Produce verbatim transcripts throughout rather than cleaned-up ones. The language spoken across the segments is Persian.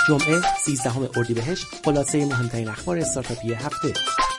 جمعه سیزدهم اردیبهشت، خلاصه مهمترین اخبار استارتاپی هفته.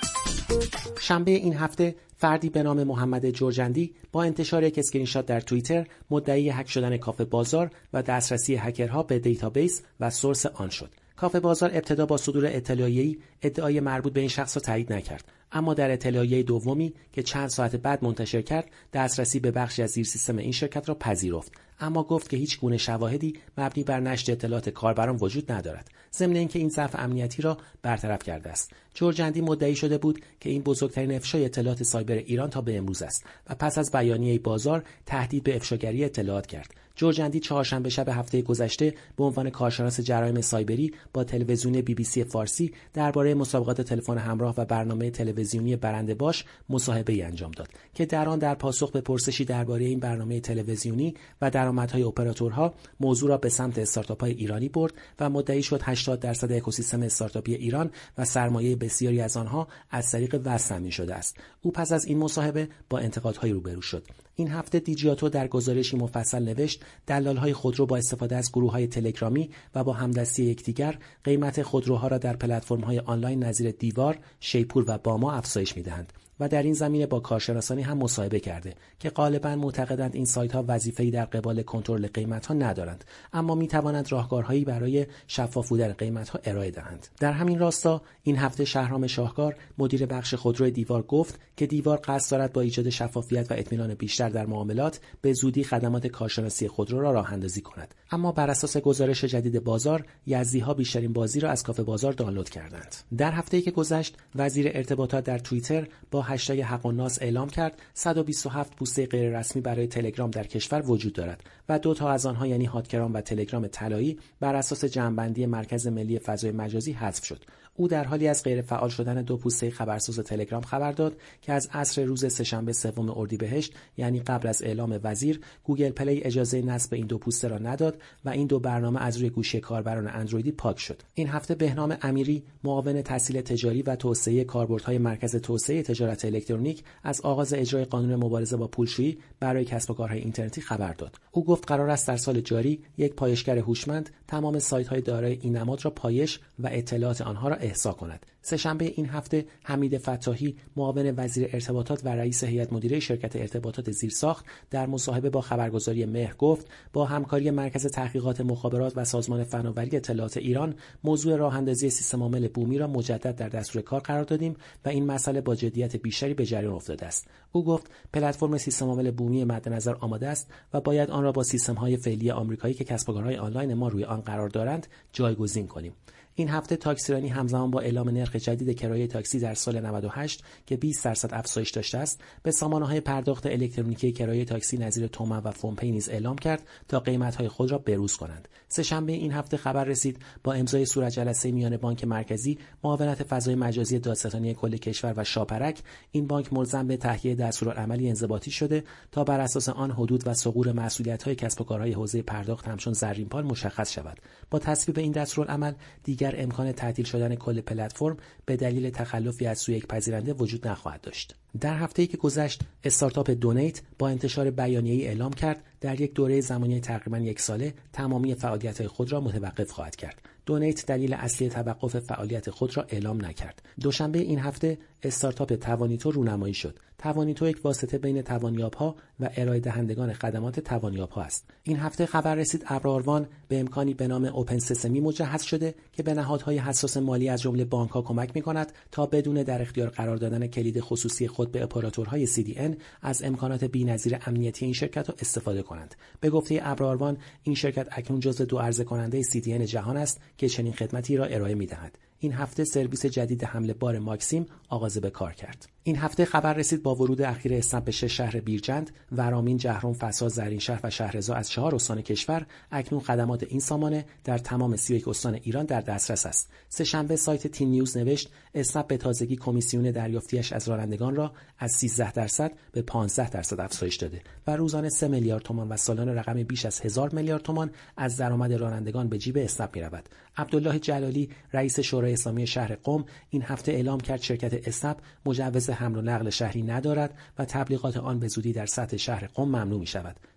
شنبه این هفته فردی به نام محمد جرجندی با انتشار یک اسکرین شات در توییتر مدعی هک شدن کافه بازار و دسترسی هکرها به دیتابیس و سورس آن شد. کافه بازار ابتدا با صدور اطلاعیه‌ای ادعای مربوط به این شخص را تایید نکرد، اما در اطلاعیه دومی که چند ساعت بعد منتشر کرد دسترسی به بخشی از زیر سیستم این شرکت را پذیرفت، اما گفت که هیچ گونه شواهدی مبنی بر نشر اطلاعات کاربران وجود ندارد، ضمن اینکه این ضعف امنیتی را برطرف کرده است. جرجندی مدعی شده بود که این بزرگترین افشای اطلاعات سایبر ایران تا به امروز است و پس از بیانیه بازار تهدید به افشاگری اطلاعات کرد. جرجندی چهارشنبه شب هفته گذشته به عنوان کارشناس جرایم سایبری با تلویزیون بی بی سی فارسی درباره مسابقات تلفن همراه و برنامه تلویزیونی برنده باش مصاحبه‌ای انجام داد که در آن در پاسخ به پرسشی درباره این برنامه تلویزیونی و درآمدهای اپراتورها موضوع را به سمت استارتاپ‌های ایرانی برد و مدعی شد هشتاد درصد اکوسیستم استارتاپی ایران و سرمایه بسیاری از آنها از طریق وصل تامین شده است. او پس از این مصاحبه با انتقادهای روبرو شد. این هفته دیجیاتو در گزارشی مفصل نوشت دلال‌های خودرو با استفاده از گروه‌های تلگرامی و با همدستی یکدیگر قیمت خودروها را در پلتفرم‌های آنلاین نظیر دیوار، شیپور و باما افزایش می‌دهند و در این زمینه با کارشناسانی هم مصاحبه کرده که غالباً معتقدند این سایت‌ها وظیفه‌ای در قبال کنترل قیمت‌ها ندارند، اما می‌توانند راهکارهایی برای شفاف بودن قیمت‌ها ارائه دهند. در همین راستا این هفته شهرام شاهکار مدیر بخش خودرو دیوار گفت که دیوار قصد دارد با ایجاد شفافیت و اطمینان بیشتر در معاملات به زودی خدمات کارشناسی خودرو را راه‌اندازی کند. اما بر اساس گزارش جدید بازار، یزدی‌ها بیشترین بازی را از کافه بازار دانلود کردند. در هفته‌ای که گذشت، وزیر ارتباطات در توییتر با هشتگ حق و ناس اعلام کرد صد و بیست و هفت بوسه غیر رسمی برای تلگرام در کشور وجود دارد و دو تا از آنها یعنی هاتگرام و تلگرام طلایی بر اساس جمع‌بندی مرکز ملی فضای مجازی حذف شد. او در حالی از غیر فعال شدن دو پوسته خبرساز تلگرام خبر داد که از عصر روز سه‌شنبه سوم اردیبهشت یعنی قبل از اعلام وزیر، گوگل پلی اجازه نصب این دو پوسته را نداد و این دو برنامه از روی گوشی کاربران اندرویدی پاک شد. این هفته بهنام امیری، معاون تسهیل تجاری و توسعه کاربردهای مرکز توسعه تجارت الکترونیک، از آغاز اجرای قانون مبارزه با پولشویی برای کسب و کارهای اینترنتی خبر داد. او گفت قرار است در سال جاری یک پایشگر هوشمند تمام سایت‌های دارای این نماد را پایش و اطلاعات آنها را احصا کند. سه‌شنبه این هفته حمید فتاحی، معاون وزیر ارتباطات و رئیس هیئت مدیره شرکت ارتباطات زیرساخت، در مصاحبه با خبرگزاری مهر گفت با همکاری مرکز تحقیقات مخابرات و سازمان فناوری اطلاعات ایران موضوع راه‌اندازی سیستم عامل بومی را مجدد در دستور کار قرار دادیم و این مسئله با جدیت بیشتری به جریان افتاده است. او گفت پلتفرم سیستم عامل بومی مد نظر آماده است و باید آن را با سیستم‌های فعلی آمریکایی که کسب و کارهای آنلاین ما روی آن قرار دارند جایگزین کنیم. این هفته تاکسیرانی همزمان با اعلام نرخ جدید کرایه تاکسی در سال نود و هشت که بیست درصد افزایش داشته است، به سامانه‌های پرداخت الکترونیکی کرایه تاکسی نظیر تومن و فونپی نیز اعلام کرد تا قیمت‌های خود را بروز کنند. سه‌شنبه این هفته خبر رسید با امضای صورت جلسه میان بانک مرکزی، معاونت فضای مجازی دادستانی کل کشور و شاپرک، این بانک ملزم به تهیه دستورالعملی انضباطی شده تا بر اساس آن حدود و ثغور مسئولیت‌های کسب و کارهای حوزه پرداخت همچون زرین‌پال مشخص شود. با تصویب این دستورالعمل دیگر امکان تعطیل شدن کل پلتفرم به دلیل تخلفی از سوی یک پذیرنده وجود نخواهد داشت. در هفته‌ای که گذشت، استارتاپ دونیت با انتشار بیانیه‌ای اعلام کرد در یک دوره زمانی تقریباً یک ساله تمامی فعالیت‌های خود را متوقف خواهد کرد. دونیت دلیل اصلی توقف فعالیت خود را اعلام نکرد. دوشنبه این هفته استارتاپ توانیتو رونمایی شد. توانیتو یک واسطه بین توانیاب‌ها و ارائه دهندگان خدمات توانیاب‌ها است. این هفته خبر رسید ابراروان به امکانی به نام اوپن سسمی مجهز شده که به نهادهای حساس مالی از جمله بانک‌ها کمک می‌کند تا بدون در اختیار قرار دادن کلید خصوصی خود به اپراتورهای سی دی ان از امکانات بی‌نظیر امنیتی این شرکت‌ها استفاده کنند. به گفته ابراروان، این شرکت اکنون جزو دو عرضه کننده سی دی ان جهان است که چنین خدمتی را ارائه می‌دهد. این هفته سرویس جدید حمل بار ماکسیم آغاز به کار کرد. این هفته خبر رسید با ورود اخیر اسنپ به شش شهر بیرجند، ورامین، جهرم، فسا، زرینشهر و شهرضا از چهار استان کشور، اکنون خدمات این سامانه در تمام سی و یک استان ایران در دسترس است. سه‌شنبه سایت تین نیوز نوشت اسنپ به تازگی کمیسیون دریافتیش از رانندگان را از سیزده درصد به پانزده درصد افزایش داده و روزانه سه میلیارد تومان و سالانه رقم بیش از هزار میلیارد تومان از درآمد رانندگان به جیب اسنپ می‌رود. عبدالله جلالی، رئیس شورای اسلامی شهر قم، این هفته اعلام کرد شرکت اسنپ مجوز حمل و نقل شهری ندارد و تبلیغات آن به زودی در سطح شهر قم ممنوع می شود.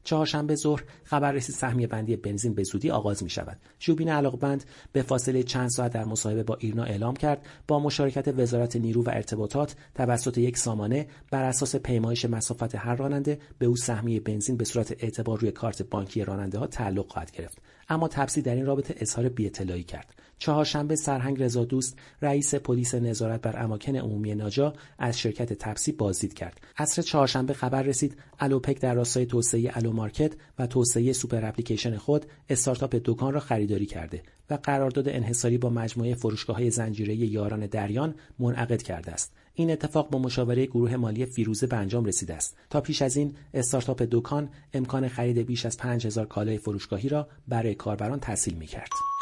چهارشنبه ظهر خبر رسید سهمیه بندی بنزین به زودی آغاز می شود. ژوبین علاقمند به فاصله چند ساعت در مصاحبه با ایرنا اعلام کرد با مشارکت وزارت نیرو و ارتباطات توسط یک سامانه بر اساس پیمایش مسافت هر راننده به او سهمیه بنزین به صورت اعتبار روی کارت بانکی راننده ها تعلق خواهد گرفت. اما تپسی در این رابطه اظهار بی‌اطلاعی کرد. چهارشنبه سرهنگ رضادوست رئیس پلیس نظارت بر اماکن عمومی ناجا از شرکت تپسی بازدید کرد. عصر چهارشنبه خبر رسید الوپک در راستای توسعه الو مارکت و توسعه سوپر اپلیکیشن خود استارتاپ دکان را خریداری کرده و قرارداد انحصاری با مجموعه فروشگاه‌های زنجیره‌ای یاران دریان منعقد کرده است. این اتفاق با مشاوره گروه مالی فیروزه به انجام رسیده است. تا پیش از این استارتاپ دکان امکان خرید بیش از پنج هزار کالای فروشگاهی را برای کاربران تسهیل می‌کرد.